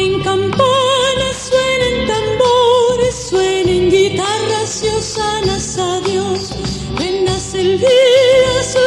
Suenen campanas, suenen tambores, suenen guitarras y hosanas a Dios. Ven, nace el día,